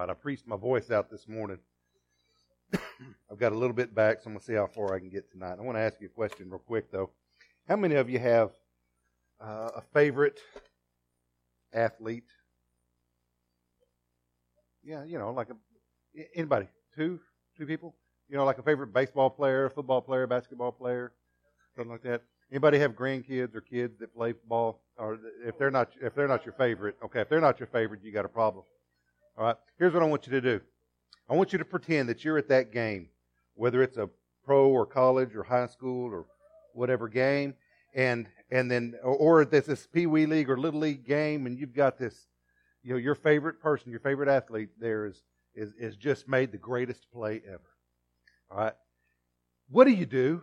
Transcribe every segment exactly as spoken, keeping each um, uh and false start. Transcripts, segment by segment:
right, I preached my voice out this morning. I've got a little bit back, so I'm going to see how far I can get tonight. I want to ask you a question real quick, though. How many of you have uh, a favorite athlete? Yeah, you know, like a, anybody? Two? Two people? You know, like a favorite baseball player, football player, basketball player, something like that. Anybody have grandkids or kids that play ball? Or if they're not, if they're not your favorite, okay, if they're not your favorite, you got a problem. All right. Here's what I want you to do. I want you to pretend that you're at that game, whether it's a pro or college or high school or whatever game, and and then or, or there's this Pee Wee League or Little League game, and you've got this, you know, your favorite person, your favorite athlete there is is is just made the greatest play ever. All right. What do you do?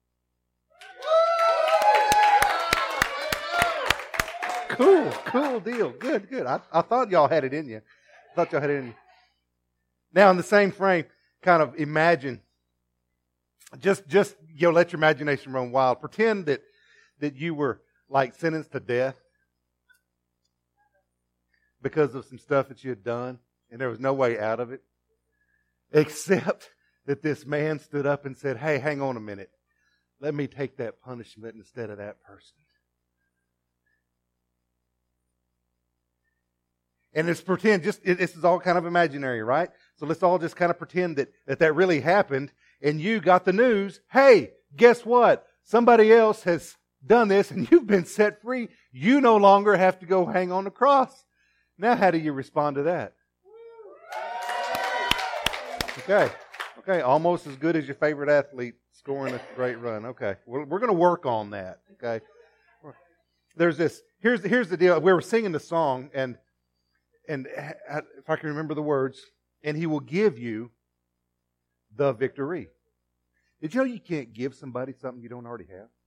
Cool, cool deal. Good, good. I, I thought y'all had it in you. I thought y'all had it in you. Now, in the same frame, kind of imagine, just, just, you know, let your imagination run wild. Pretend that, that you were, like, sentenced to death because of some stuff that you had done, and there was no way out of it, except that this man stood up and said, hey, hang on a minute. Let me take that punishment instead of that person. And let's pretend, just this is all kind of imaginary, right? So let's all just kind of pretend that, that that really happened, and you got the news, hey, guess what? Somebody else has done this, and you've been set free. You no longer have to go hang on the cross. Now how do you respond to that? Okay, okay, almost as good as your favorite athlete scoring a great run. Okay, we're, we're going to work on that, okay? There's this, here's, here's the deal. We were singing the song, and And if I can remember the words, and He will give you the victory. Did you know you can't give somebody something you don't already have?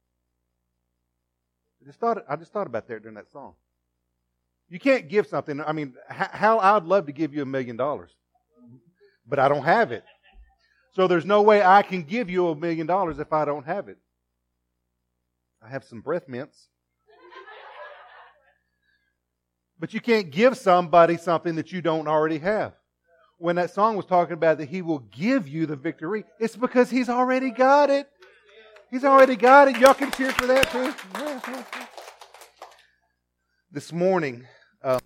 I just thought, I just thought about that during that song. You can't give something. I mean, how I'd love to give you a million dollars, but I don't have it. So there's no way I can give you a million dollars if I don't have it. I have some breath mints. But you can't give somebody something that you don't already have. When that song was talking about that He will give you the victory, it's because He's already got it. He's already got it. Y'all can cheer for that too. This morning, uh,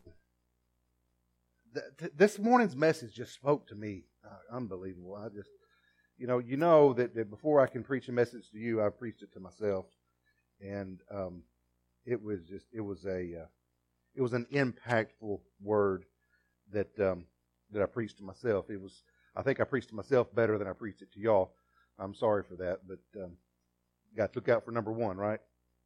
th- this morning's message just spoke to me. Uh, unbelievable. I just, you know, you know that, that before I can preach a message to you, I preached it to myself. And um, it was just, it was a... Uh, It was an impactful word that um, that I preached to myself. It was, I think I preached to myself better than I preached it to y'all. I'm sorry for that, but um, got to look out for number one, right?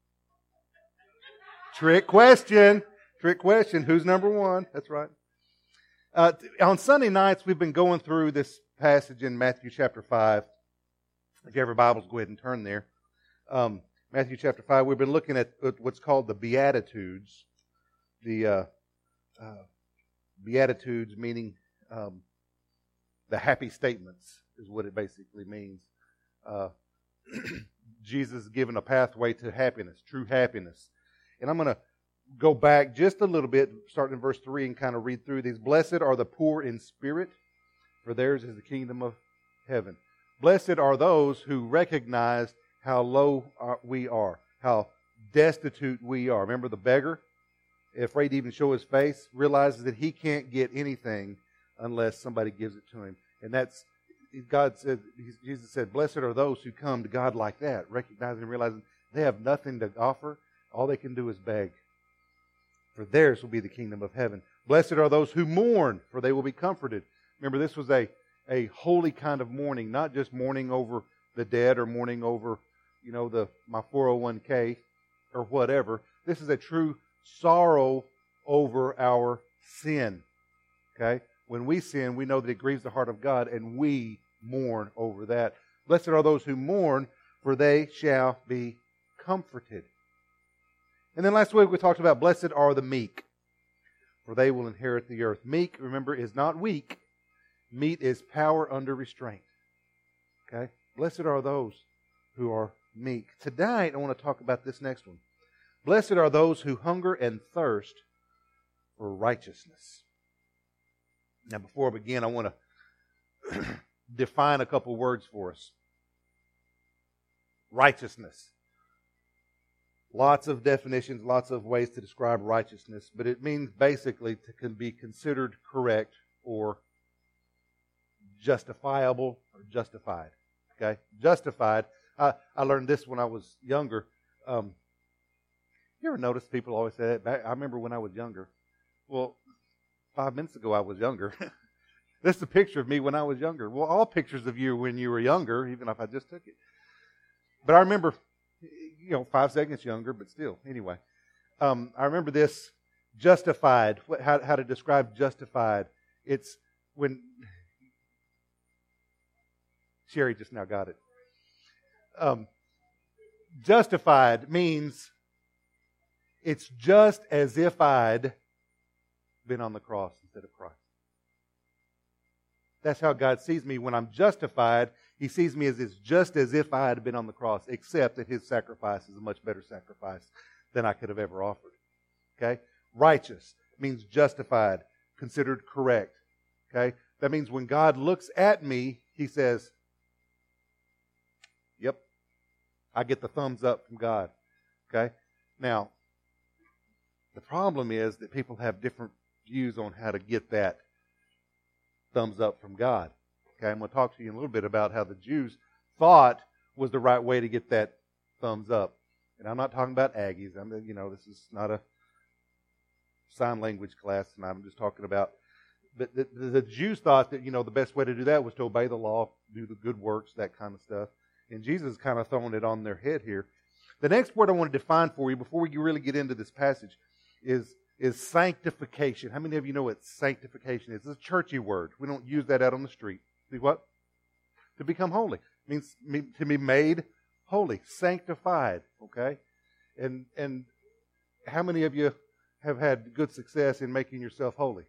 Trick question. Trick question. Who's number one? That's right. Uh, on Sunday nights, we've been going through this passage in Matthew chapter five. If you have your Bibles, go ahead and turn there. Um, Matthew chapter five, we've been looking at what's called the Beatitudes. The uh, uh, Beatitudes, meaning um, the happy statements, is what it basically means. Uh, Jesus is given a pathway to happiness, true happiness. And I'm going to go back just a little bit, starting in verse three, and kind of read through these. Blessed are the poor in spirit, for theirs is the kingdom of heaven. Blessed are those who recognize how low we are, how destitute we are. Remember the beggar? Afraid to even show his face, realizes that he can't get anything unless somebody gives it to him. And that's, God said, Jesus said, blessed are those who come to God like that, recognizing and realizing they have nothing to offer. All they can do is beg. For theirs will be the kingdom of heaven. Blessed are those who mourn, for they will be comforted. Remember, this was a, a holy kind of mourning, not just mourning over the dead or mourning over, you know, the my four oh one k or whatever. This is a true sorrow over our sin. Okay? When we sin, we know that it grieves the heart of God, and we mourn over that. Blessed are those who mourn, for they shall be comforted. And then last week we talked about blessed are the meek, for they will inherit the earth. Meek, remember, is not weak. Meek is power under restraint. Okay? Blessed are those who are meek. Tonight I want to talk about this next one. Blessed are those who hunger and thirst for righteousness. Now, before I begin, I want to define a couple words for us. Righteousness. Lots of definitions, lots of ways to describe righteousness, but it means basically to can be considered correct or justifiable or justified. Okay? Justified. I, I learned this when I was younger. Um, you ever notice people always say that? Back, I remember when I was younger. Well, five minutes ago I was younger. This is a picture of me when I was younger. Well, all pictures of you when you were younger, even if I just took it. But I remember, you know, five seconds younger, but still. Anyway, um, I remember this justified, what, how, how to describe justified. It's when, Sherry just now got it. Um, justified means it's just as if I'd been on the cross instead of Christ. That's how God sees me. When I'm justified, He sees me as it's just as if I had been on the cross, except that His sacrifice is a much better sacrifice than I could have ever offered. Okay? Righteous means justified, considered correct. Okay? That means when God looks at me, He says, yep, I get the thumbs up from God. Okay? Now, the problem is that people have different views on how to get that thumbs up from God. Okay, I'm going to talk to you in a little bit about how the Jews thought was the right way to get that thumbs up. And I'm not talking about Aggies. I'm, you know, this is not a sign language class, and I'm just talking about. But the, the, the Jews thought that, you know, the best way to do that was to obey the law, do the good works, that kind of stuff. And Jesus is kind of throwing it on their head here. The next word I want to define for you before we really get into this passage is is sanctification. How many of you know what sanctification is? It's a churchy word. We don't use that out on the street. See what? To become holy. It means to be made holy, sanctified. Okay? And and how many of you have had good success in making yourself holy?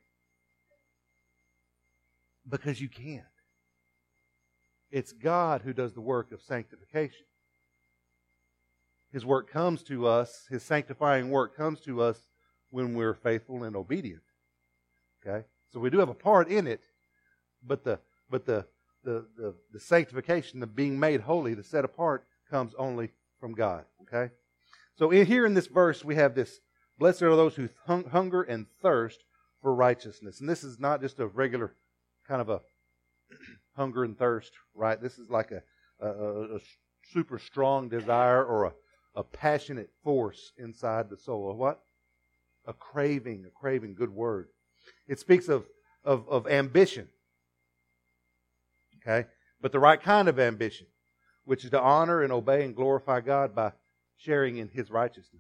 Because you can't. It's God who does the work of sanctification. His work comes to us, His sanctifying work comes to us when we're faithful and obedient. Okay? So we do have a part in it, but the but the the the, the sanctification, the being made holy, the set apart, comes only from God. Okay? So in, here in this verse we have this, blessed are those who hung, hunger and thirst for righteousness. And this is not just a regular kind of a hunger and thirst, right? This is like a, a, a super strong desire or a, a passionate force inside the soul. A what? A craving, a craving, good word. It speaks of, of, of ambition. Okay? But the right kind of ambition, which is to honor and obey and glorify God by sharing in His righteousness.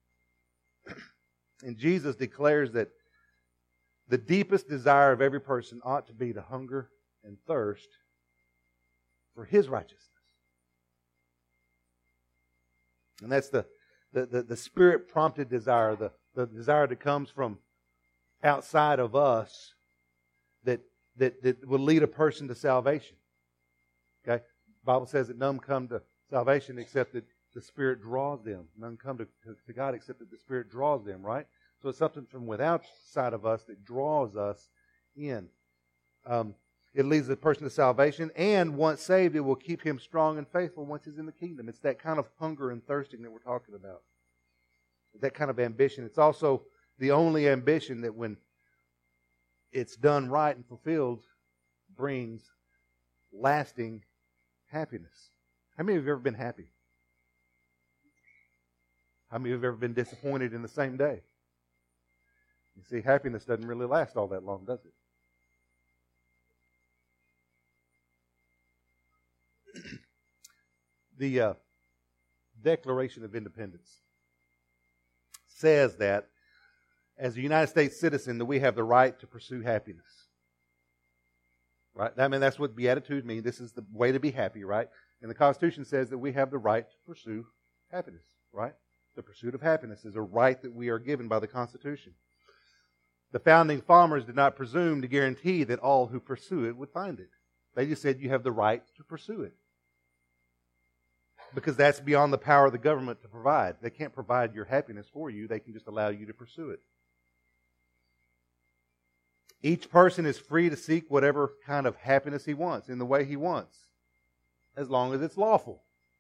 And Jesus declares that the deepest desire of every person ought to be to hunger and thirst for His righteousness. And that's the, the, the, the Spirit-prompted desire, the The desire that comes from outside of us that, that, that will lead a person to salvation. Okay? The Bible says that none come to salvation except that the Spirit draws them. None come to, to, to God except that the Spirit draws them, right? So it's something from without side of us that draws us in. Um, it leads the person to salvation, and once saved, it will keep him strong and faithful once he's in the kingdom. It's that kind of hunger and thirsting that we're talking about. That kind of ambition. It's also the only ambition that when it's done right and fulfilled brings lasting happiness. How many of you have ever been happy? How many of you have ever been disappointed in the same day? You see, happiness doesn't really last all that long, does it? The uh, Declaration of Independence says that as a United States citizen that we have the right to pursue happiness. Right? I mean, that's what beatitude means. This is the way to be happy, right? And the Constitution says that we have the right to pursue happiness, right? The pursuit of happiness is a right that we are given by the Constitution. The founding fathers did not presume to guarantee that all who pursue it would find it. They just said you have the right to pursue it. Because that's beyond the power of the government to provide. They can't provide your happiness for you. They can just allow you to pursue it. Each person is free to seek whatever kind of happiness he wants, in the way he wants, as long as it's lawful.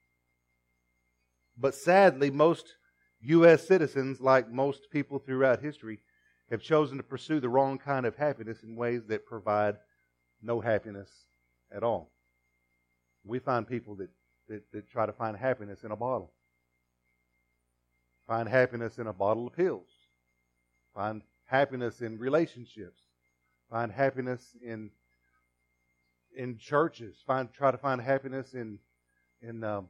But sadly, most U S citizens, like most people throughout history, have chosen to pursue the wrong kind of happiness in ways that provide no happiness at all. We find people that, that, that try to find happiness in a bottle. Find happiness in a bottle of pills. Find happiness in relationships. Find happiness in in churches. Find try to find happiness in in um,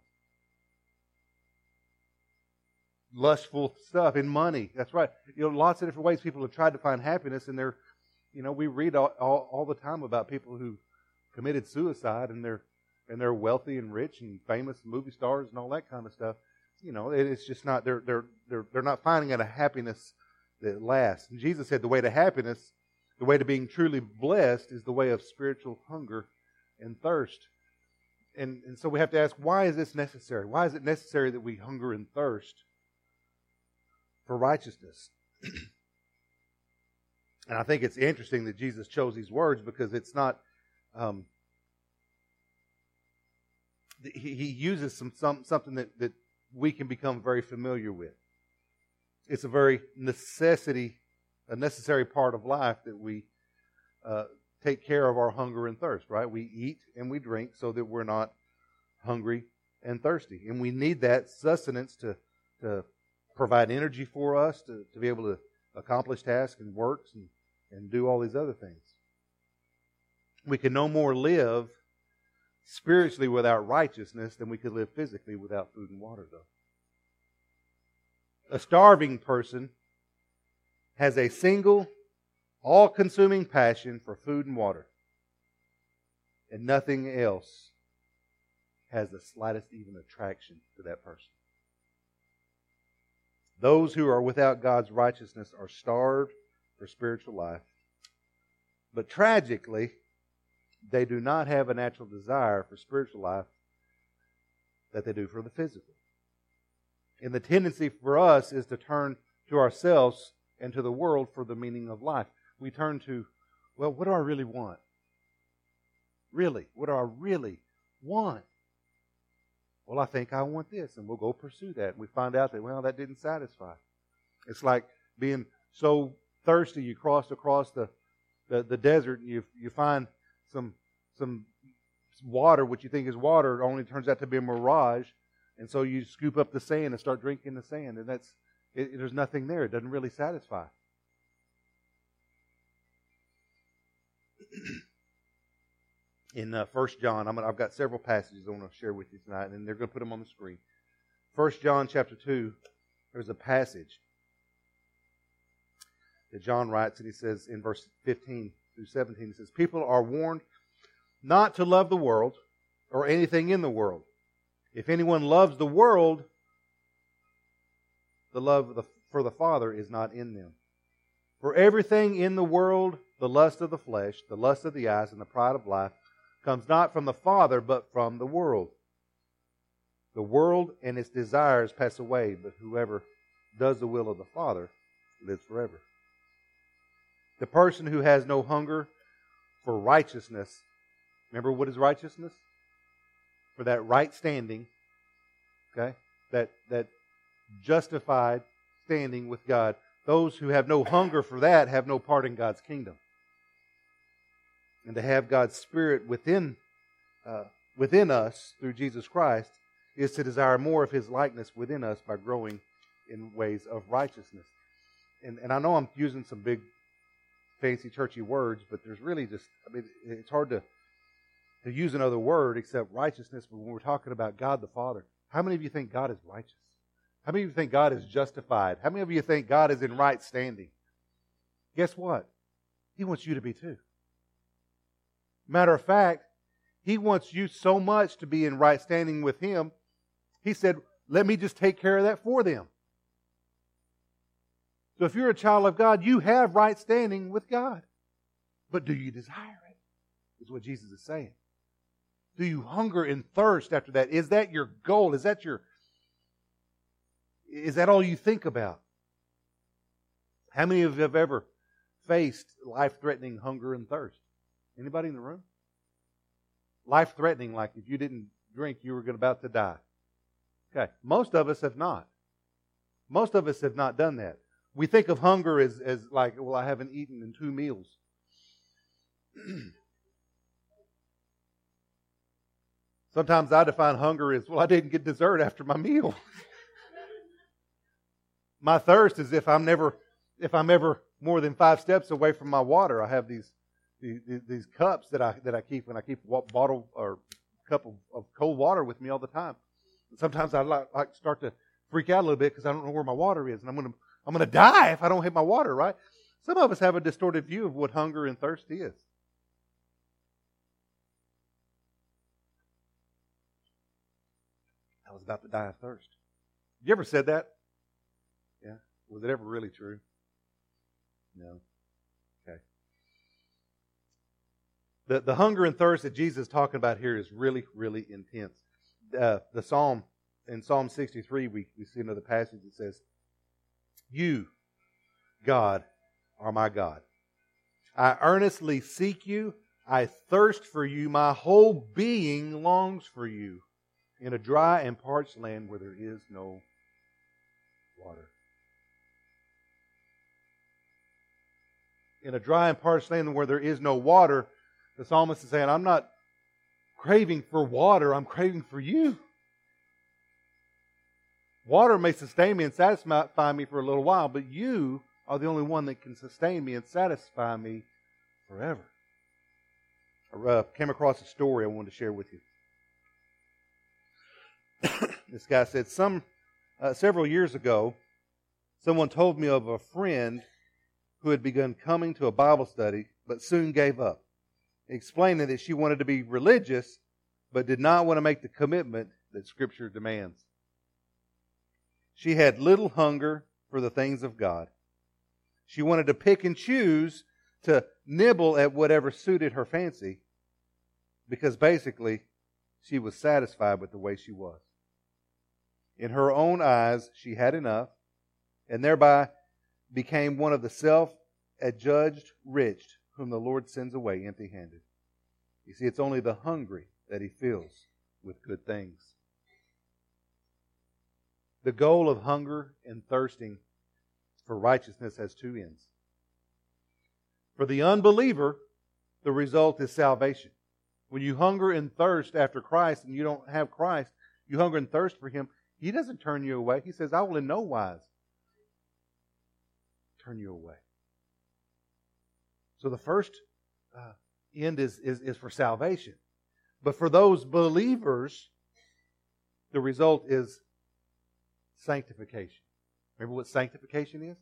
lustful stuff, in money. That's right. You know, lots of different ways people have tried to find happiness, and they're, you know, we read all, all, all the time about people who committed suicide, and they're and they're wealthy and rich and famous movie stars and all that kind of stuff. You know, it, it's just not they're they're they're they're not finding a happiness that lasts. And Jesus said the way to happiness, the way to being truly blessed, is the way of spiritual hunger and thirst. And and so we have to ask, why is this necessary? Why is it necessary that we hunger and thirst for righteousness? And I think it's interesting that Jesus chose these words, because it's not um, he, he uses some, some something that, that we can become very familiar with. It's a very necessity, a necessary part of life that we uh, take care of our hunger and thirst, right? We eat and we drink so that we're not hungry and thirsty. And we need that sustenance to, to provide energy for us, to, to be able to accomplish tasks and works and, and do all these other things. We can no more live spiritually without righteousness than we could live physically without food and water, though. A starving person has a single, all-consuming passion for food and water, and nothing else has the slightest even attraction to that person. Those who are without God's righteousness are starved for spiritual life. But tragically, they do not have a natural desire for spiritual life that they do for the physical. And the tendency for us is to turn to ourselves and to the world for the meaning of life. We turn to, well, what do I really want? Really, what do I really want? Well, I think I want this, and we'll go pursue that. And we find out that, well, that didn't satisfy. It's like being so thirsty, you cross across the, the, the desert, and you you find some some water, which you think is water, only turns out to be a mirage. And so you scoop up the sand and start drinking the sand, and that's it, there's nothing there. It doesn't really satisfy. In uh, First John, I'm gonna, I've got several passages I want to share with you tonight, and they're going to put them on the screen. First John chapter two, there's a passage that John writes, and he says in verse fifteen through seventeen, he says, "People are warned not to love the world or anything in the world. If anyone loves the world, the love of the, for the Father is not in them. For everything in the world, the lust of the flesh, the lust of the eyes, and the pride of life, comes not from the Father, but from the world. The world and its desires pass away, but whoever does the will of the Father lives forever." The person who has no hunger for righteousness, remember what is righteousness? For that right standing, okay? That, that justified standing with God. Those who have no hunger for that have no part in God's kingdom. And to have God's Spirit within uh, within us through Jesus Christ is to desire more of His likeness within us by growing in ways of righteousness. And, and I know I'm using some big, fancy, churchy words, but there's really just, I mean, it's hard to, to use another word except righteousness. But when we're talking about God the Father, how many of you think God is righteous? How many of you think God is justified? How many of you think God is in right standing? Guess what? He wants you to be too. Matter of fact, He wants you so much to be in right standing with Him, He said, let me just take care of that for them. So if you're a child of God, you have right standing with God. But do you desire it? Is what Jesus is saying. Do you hunger and thirst after that? Is that your goal? Is that your... Is that all you think about? How many of you have ever faced life-threatening hunger and thirst? Anybody in the room? Life-threatening, like if you didn't drink, you were about to die. Okay, most of us have not. Most of us have not done that. We think of hunger as, as like, well, I haven't eaten in two meals. Sometimes I define hunger as, well, I didn't get dessert after my meal. My thirst is if I'm never, if I'm ever more than five steps away from my water. I have these these, these cups that I that I keep when I keep a bottle or cup of, of cold water with me all the time. And sometimes I like, like start to freak out a little bit because I don't know where my water is, and I'm gonna I'm gonna die if I don't hit my water. Right? Some of us have a distorted view of what hunger and thirst is. I was about to die of thirst. You ever said that? Yeah. Was it ever really true? No. Okay. The, the hunger and thirst that Jesus is talking about here is really, really intense. Uh, the Psalm, in Psalm sixty-three, we, we see another passage that says, "You, God, are my God. I earnestly seek you. I thirst for you. My whole being longs for you in a dry and parched land where there is no water." In a dry and parched land where there is no water, the psalmist is saying, I'm not craving for water, I'm craving for you. Water may sustain me and satisfy me for a little while, but you are the only one that can sustain me and satisfy me forever. I uh, came across a story I wanted to share with you. This guy said, some uh, several years ago, someone told me of a friend who had begun coming to a Bible study, but soon gave up, explaining that she wanted to be religious, but did not want to make the commitment that Scripture demands. She had little hunger for the things of God. She wanted to pick and choose to nibble at whatever suited her fancy, because basically she was satisfied with the way she was. In her own eyes, she had enough, and thereby became one of the self-adjudged rich whom the Lord sends away empty-handed. You see, it's only the hungry that He fills with good things. The goal of hunger and thirsting for righteousness has two ends. For the unbeliever, the result is salvation. When you hunger and thirst after Christ and you don't have Christ, you hunger and thirst for Him, He doesn't turn you away. He says, I will in no wise turn you away. So the first uh, end is, is, is for salvation. But for those believers, the result is sanctification. Remember what sanctification is?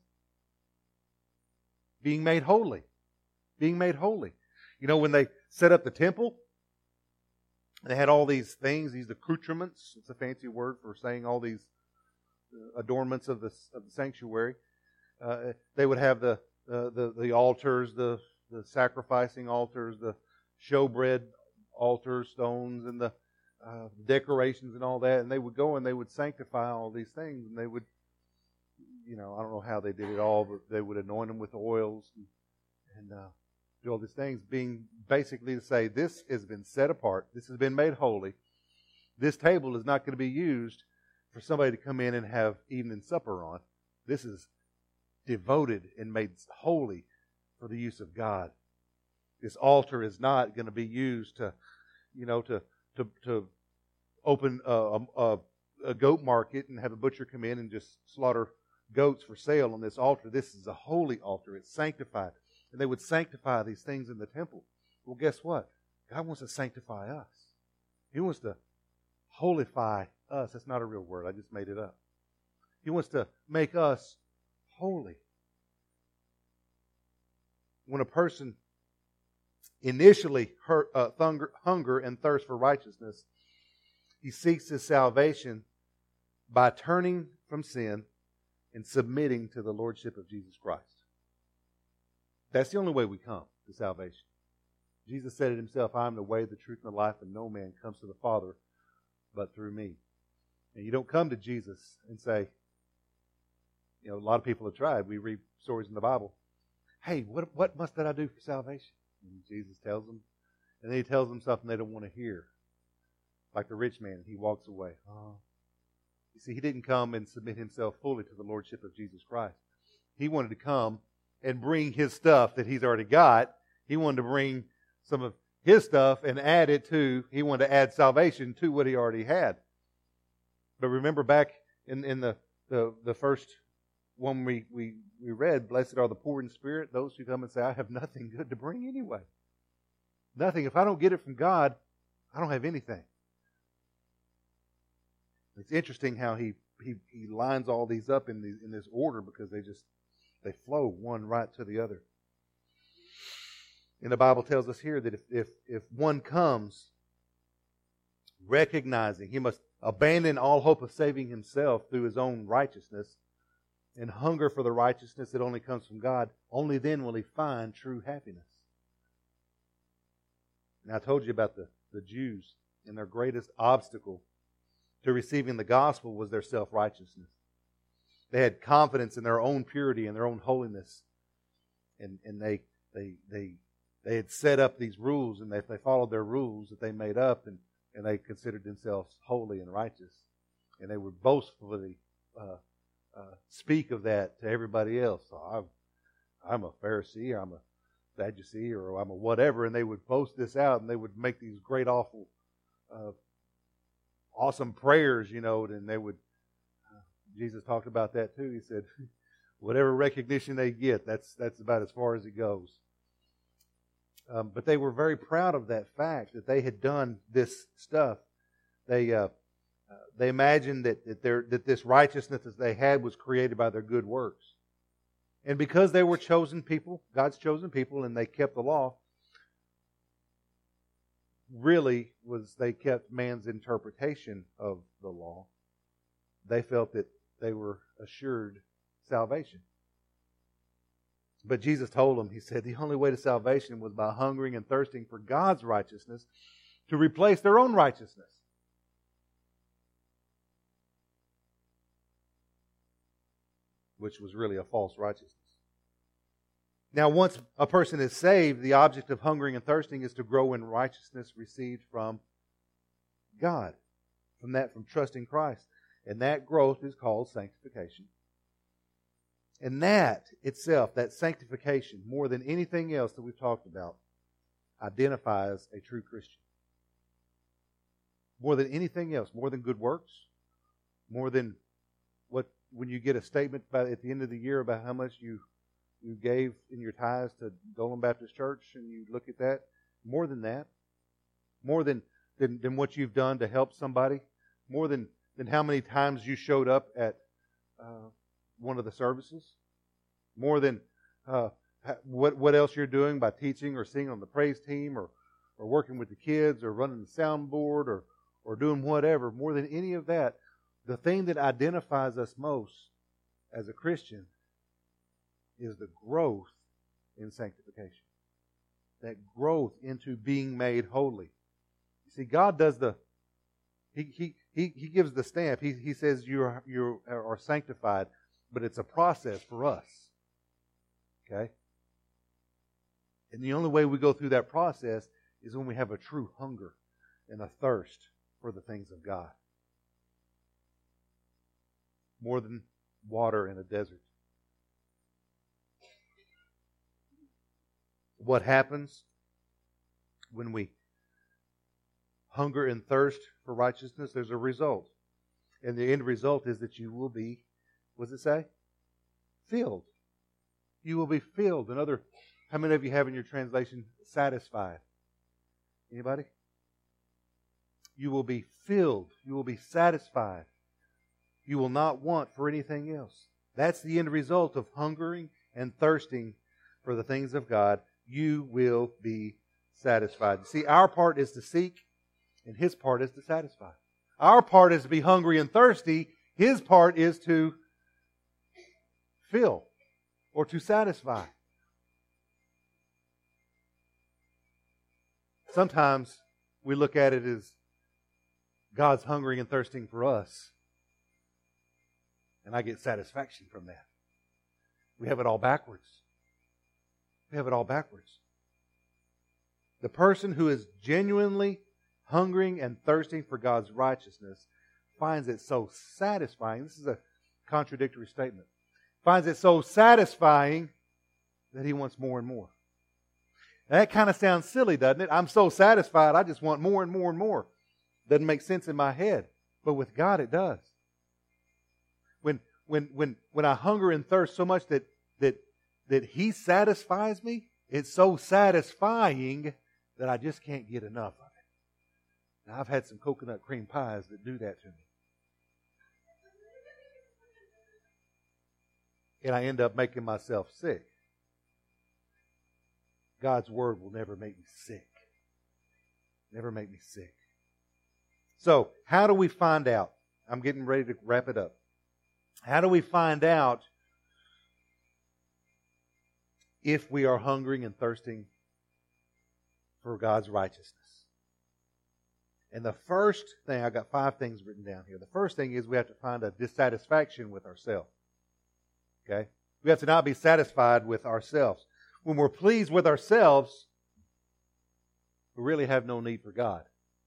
Being made holy. Being made holy. You know, when they set up the temple, they had all these things, these accoutrements. It's a fancy word for saying all these adornments of the, of the sanctuary. Uh, they would have the, uh, the the altars, the the sacrificing altars, the showbread altar stones, and the uh, decorations and all that. And they would go and they would sanctify all these things. And they would, you know, I don't know how they did it all, but they would anoint them with oils and, and uh, do all these things, being basically to say, this has been set apart. This has been made holy. This table is not going to be used for somebody to come in and have evening supper on. This is devoted and made holy for the use of God. This altar is not going to be used to, you know, to to to open a, a, a goat market and have a butcher come in and just slaughter goats for sale on this altar. This is a holy altar. It's sanctified. And they would sanctify these things in the temple. Well, guess what? God wants to sanctify us. He wants to holify us. That's not a real word. I just made it up. He wants to make us holy. When a person initially hurt, uh, hunger, hunger and thirst for righteousness, he seeks his salvation by turning from sin and submitting to the Lordship of Jesus Christ. That's the only way we come to salvation. Jesus said it Himself, I am the way, the truth, and the life, and no man comes to the Father but through me. And you don't come to Jesus and say, you know, a lot of people have tried. We read stories in the Bible. hey, what, what must that I do for salvation? And Jesus tells them. And then he tells them something they don't want to hear. Like the rich man, he walks away. Oh. You see, he didn't come and submit himself fully to the Lordship of Jesus Christ. He wanted to come and bring his stuff that he's already got. He wanted to bring some of his stuff and add it to, he wanted to add salvation to what he already had. But remember back in, in the, the, the first one we, we, we read, blessed are the poor in spirit, those who come and say, I have nothing good to bring anyway. Nothing. If I don't get it from God, I don't have anything. It's interesting how he, he, he lines all these up in, the, in this order because they just, they flow one right to the other. And the Bible tells us here that if, if, if one comes recognizing he must abandon all hope of saving himself through his own righteousness and hunger for the righteousness that only comes from God, only then will he find true happiness. And I told you about the, the Jews and their greatest obstacle to receiving the gospel was their self-righteousness. They had confidence in their own purity and their own holiness. And, and they, they, they, they had set up these rules, and they, they followed their rules that they made up, and, and they considered themselves holy and righteous. And they would boastfully uh, uh, speak of that to everybody else. So I'm, I'm a Pharisee, or I'm a Sadducee, or I'm a whatever, and they would boast this out, and they would make these great, awful, uh, awesome prayers, you know, and they would, uh, Jesus talked about that too. He said, whatever recognition they get, that's that's about as far as it goes. Um, but they were very proud of that fact that they had done this stuff. They uh, uh, they imagined that that, their, that this righteousness that they had was created by their good works. And because they were chosen people, God's chosen people, and they kept the law, really was they kept man's interpretation of the law. They felt that they were assured salvation. But Jesus told them, He said, the only way to salvation was by hungering and thirsting for God's righteousness to replace their own righteousness. Which was really a false righteousness. Now, once a person is saved, the object of hungering and thirsting is to grow in righteousness received from God. From that, from trusting Christ. And that growth is called sanctification. And that itself, that sanctification, more than anything else that we've talked about, identifies a true Christian. More than anything else, more than good works, more than what when you get a statement by, at the end of the year about how much you you gave in your tithes to Dolan Baptist Church, and you look at that, more than that, more than, than, than what you've done to help somebody, more than, than how many times you showed up at uh, one of the services, more than uh, what what else you're doing by teaching or singing on the praise team or, or working with the kids or running the soundboard or, or doing whatever, more than any of that, the thing that identifies us most as a Christian is the growth in sanctification. That growth into being made holy. You see, God does the, He He He, he gives the stamp. He, he says you are, you are sanctified, but it's a process for us. Okay? And the only way we go through that process is when we have a true hunger and a thirst for the things of God. More than water in a desert. What happens when we hunger and thirst for righteousness? There's a result. And the end result is that you will be, what does it say? Filled. You will be filled. Another, how many of you have in your translation satisfied? Anybody? You will be filled. You will be satisfied. You will not want for anything else. That's the end result of hungering and thirsting for the things of God. You will be satisfied. You see, our part is to seek, and His part is to satisfy. Our part is to be hungry and thirsty. His part is to fill or to satisfy. Sometimes we look at it as God's hungering and thirsting for us, and I get satisfaction from that. We have it all backwards. We have it all backwards. The person who is genuinely hungering and thirsting for God's righteousness finds it so satisfying. This is a contradictory statement. Finds it so satisfying that he wants more and more. That kind of sounds silly, doesn't it? I'm so satisfied, I just want more and more and more. Doesn't make sense in my head. But with God, it does. When when when when I hunger and thirst so much that that that He satisfies me, it's so satisfying that I just can't get enough of it. Now, I've had some coconut cream pies that do that to me. And I end up making myself sick. God's Word will never make me sick. Never make me sick. So, how do we find out? I'm getting ready to wrap it up. How do we find out if we are hungering and thirsting for God's righteousness? And the first thing, I've got five things written down here. The first thing is we have to find a dissatisfaction with ourselves. Okay? We have to not be satisfied with ourselves. When we're pleased with ourselves, we really have no need for God.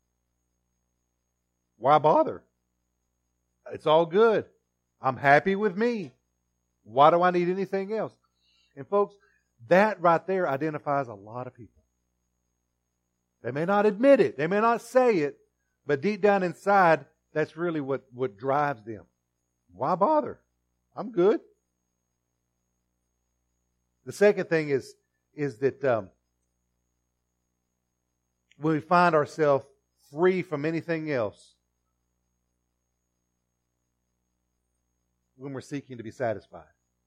Why bother? It's all good. I'm happy with me. Why do I need anything else? And folks, that right there identifies a lot of people. They may not admit it. They may not say it. But deep down inside, that's really what, what drives them. Why bother? I'm good. The second thing is, is that um, when we find ourselves free from anything else, when we're seeking to be satisfied.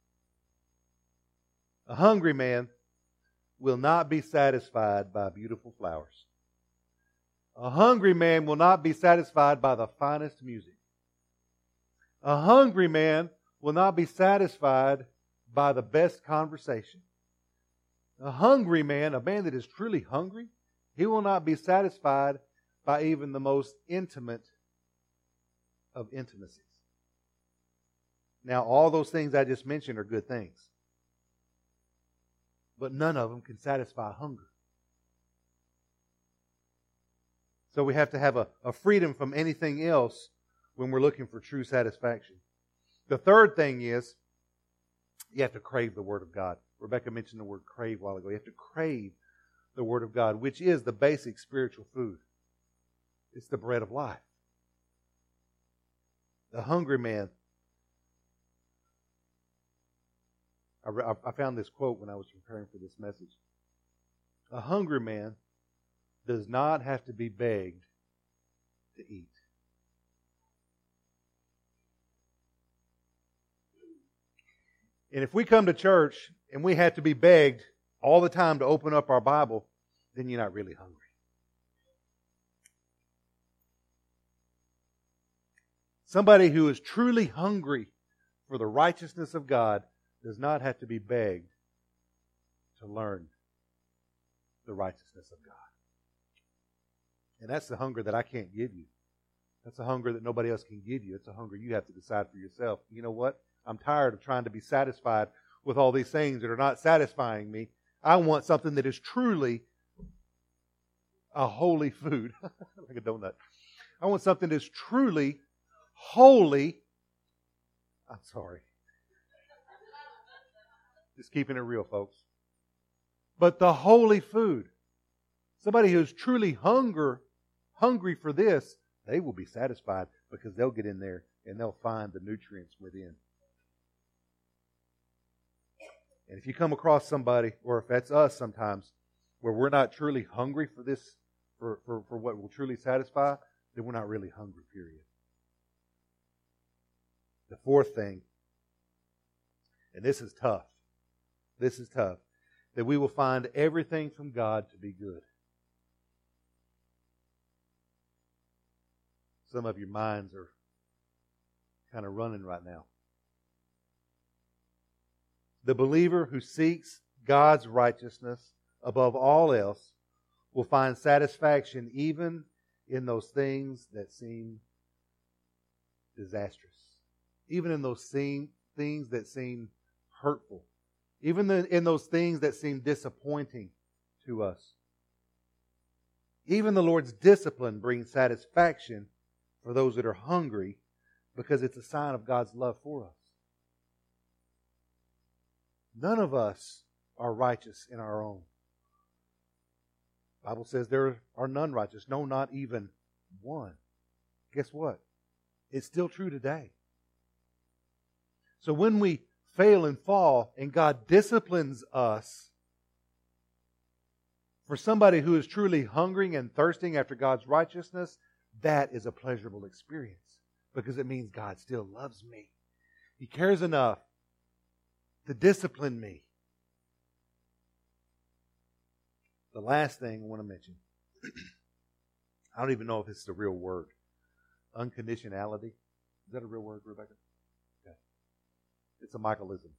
A hungry man will not be satisfied by beautiful flowers. A hungry man will not be satisfied by the finest music. A hungry man will not be satisfied by the best conversation. A hungry man, a man that is truly hungry, he will not be satisfied by even the most intimate of intimacies. Now, all those things I just mentioned are good things. But none of them can satisfy hunger. So we have to have a, a freedom from anything else when we're looking for true satisfaction. The third thing is, you have to crave the Word of God. Rebecca mentioned the word crave a while ago. You have to crave the Word of God, which is the basic spiritual food. It's the bread of life. The hungry man. I, I found this quote when I was preparing for this message. A hungry man does not have to be begged to eat. And if we come to church and we have to be begged all the time to open up our Bible, then you're not really hungry. Somebody who is truly hungry for the righteousness of God does not have to be begged to learn the righteousness of God. And that's the hunger that I can't give you. That's a hunger that nobody else can give you. It's a hunger you have to decide for yourself. You know what? I'm tired of trying to be satisfied with all these things that are not satisfying me. I want something that is truly a holy food. Like a donut. I want something that's truly holy. I'm sorry. Just keeping it real, folks. But the holy food. Somebody who's truly hunger, hungry for this, they will be satisfied because they'll get in there and they'll find the nutrients within. And if you come across somebody, or if that's us sometimes, where we're not truly hungry for this, for, for, for what will truly satisfy, then we're not really hungry, period. The fourth thing, and this is tough, this is tough, that we will find everything from God to be good. Some of your minds are kind of running right now. The believer who seeks God's righteousness above all else will find satisfaction even in those things that seem disastrous. Even in those things that seem hurtful Even the, in those things that seem disappointing to us. Even the Lord's discipline brings satisfaction for those that are hungry because it's a sign of God's love for us. None of us are righteous in our own. The Bible says there are none righteous, no, not even one. Guess what? It's still true today. So when we fail and fall and God disciplines us, for somebody who is truly hungering and thirsting after God's righteousness, that is a pleasurable experience because it means God still loves me. He cares enough to discipline me. The last thing I want to mention, I don't even know if it's the real word. Unconditionality. Is that a real word, Rebecca? Okay. It's a Michaelism.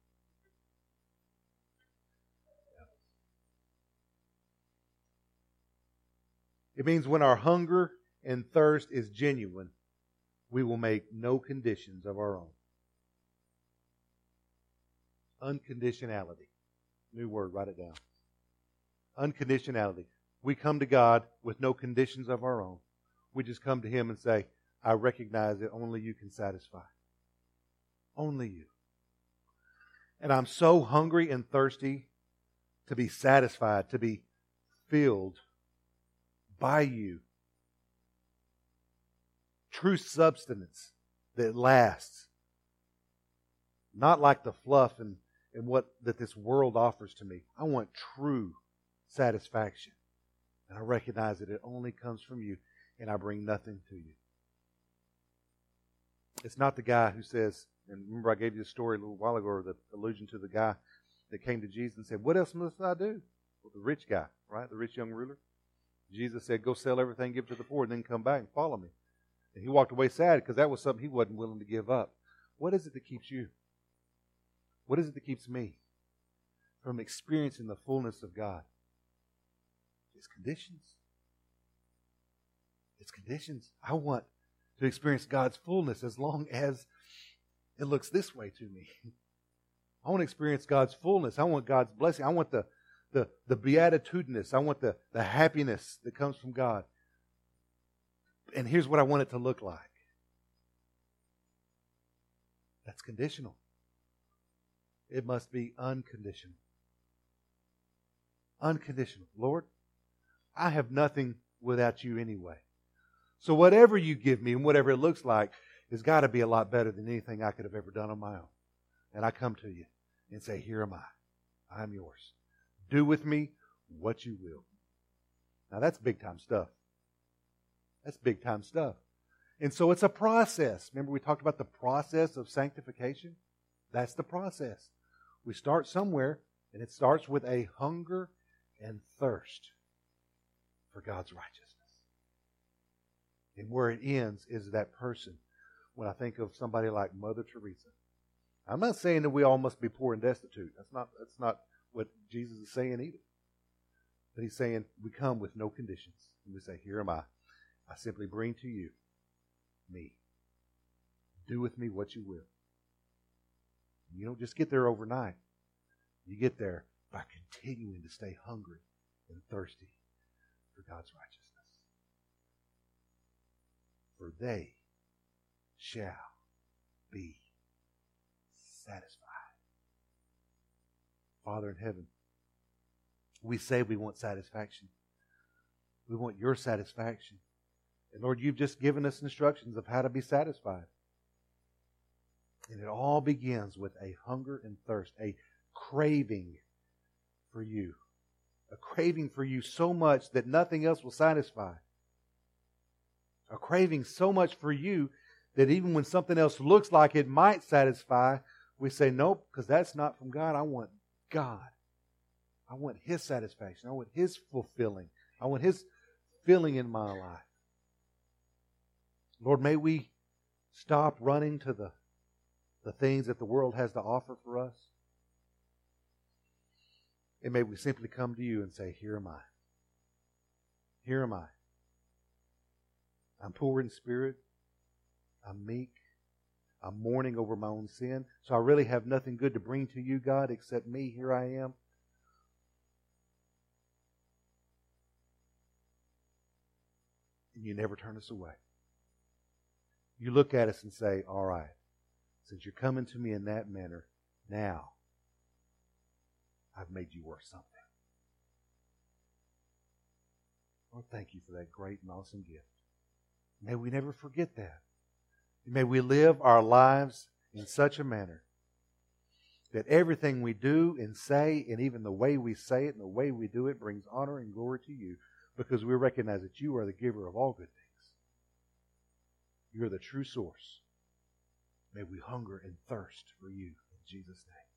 It means when our hunger and thirst is genuine, we will make no conditions of our own. Unconditionality. New word, write it down. Unconditionality. We come to God with no conditions of our own. We just come to Him and say, I recognize that only You can satisfy. Only You. And I'm so hungry and thirsty to be satisfied, to be filled by You. True substance that lasts. Not like the fluff and, and what that this world offers to me. I want true satisfaction. And I recognize that it only comes from You, and I bring nothing to You. It's not the guy who says, and remember I gave you a story a little while ago, or the allusion to the guy that came to Jesus and said, what else must I do? Well, the rich guy, right? The rich young ruler. Jesus said, go sell everything, give it to the poor, and then come back and follow Me. And he walked away sad because that was something he wasn't willing to give up. What is it that keeps you? What is it that keeps me from experiencing the fullness of God? It's conditions. It's conditions. I want to experience God's fullness as long as it looks this way to me. I want to experience God's fullness. I want God's blessing. I want the, the, the beatitudinous. I want the, the happiness that comes from God. And here's what I want it to look like. That's conditional. It must be unconditional. Unconditional. Lord, I have nothing without You anyway. So whatever You give me and whatever it looks like has got to be a lot better than anything I could have ever done on my own. And I come to You and say, here am I. I'm Yours. Do with me what You will. Now that's big time stuff. That's big time stuff. And so it's a process. Remember we talked about the process of sanctification? That's the process. We start somewhere, and it starts with a hunger and thirst for God's righteousness. And where it ends is that person. When I think of somebody like Mother Teresa, I'm not saying that we all must be poor and destitute. That's not, that's not what Jesus is saying either. But He's saying we come with no conditions. And we say, here am I. I simply bring to You me. Do with me what You will. You don't just get there overnight. You get there by continuing to stay hungry and thirsty for God's righteousness. For they shall be satisfied. Father in heaven, we say we want satisfaction. We want Your satisfaction. And Lord, You've just given us instructions of how to be satisfied. And it all begins with a hunger and thirst, a craving for You. A craving for You so much that nothing else will satisfy. A craving so much for You that even when something else looks like it might satisfy, we say, nope, because that's not from God. I want God. I want His satisfaction. I want His fulfilling. I want His filling in my life. Lord, may we stop running to the, the things that the world has to offer for us. And may we simply come to You and say, here am I. Here am I. I'm poor in spirit. I'm meek. I'm mourning over my own sin. So I really have nothing good to bring to you, God, except me. Here I am. And you never turn us away. You look at us and say, all right, since you're coming to me in that manner, now I've made you worth something. Lord, thank you for that great and awesome gift. May we never forget that. May we live our lives in such a manner that everything we do and say, and even the way we say it and the way we do it, brings honor and glory to you, because we recognize that you are the giver of all good things. You're the true source. May we hunger and thirst for you in Jesus' name.